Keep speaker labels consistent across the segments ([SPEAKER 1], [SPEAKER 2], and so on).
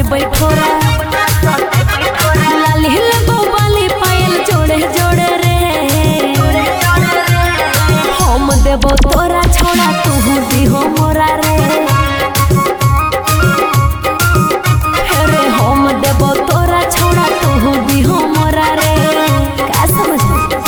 [SPEAKER 1] बैठोरा लाली लगो बाली पायल जोड़े जोड़े रे हम देबो तोरा छोड़ा तू दिहो मोरा रे रे हम देबो तोरा छोड़ा तू दिहो मोरा रे का समझ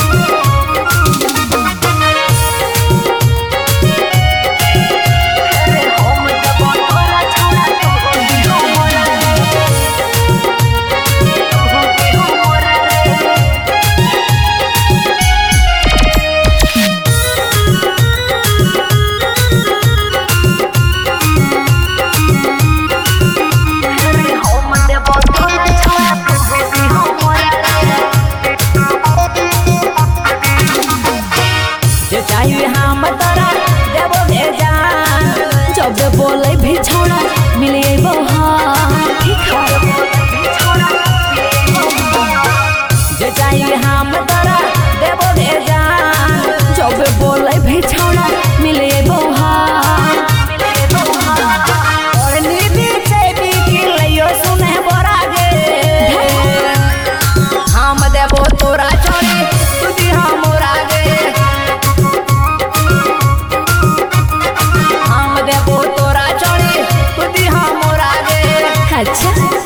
[SPEAKER 1] चाहिए हम तोरा देबो भेजान जब बोले भी छोड़ा मिले जे चाहिए हम तोरा देबो भेजान जब बोले भी छोड़ा मिले और नीति से भी किलियो सुने बोरा गे हम देबो तोरा छोड़ी तू दी हमरा गे अच्छा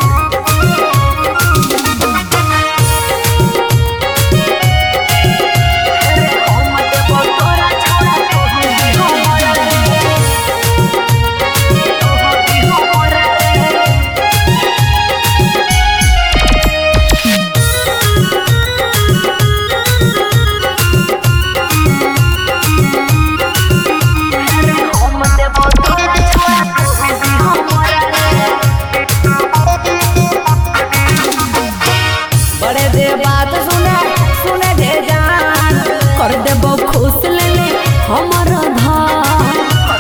[SPEAKER 1] बात सुने दे जान कर देबो खुश ले ले हमर धान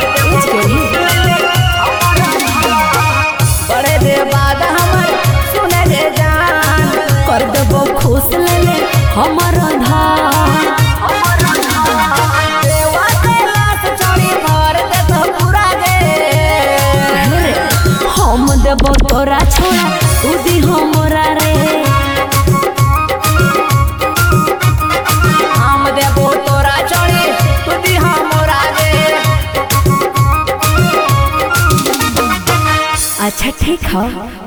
[SPEAKER 1] बड़े दे बात हमर सुने दे जान कर देबो खुश ले ले हमर धान देवा कैलाश चढ़ी भर दे तो पूरा गे हम देबो तोरा छोड़ा तू दी हमरा रे अच्छा ठीक है।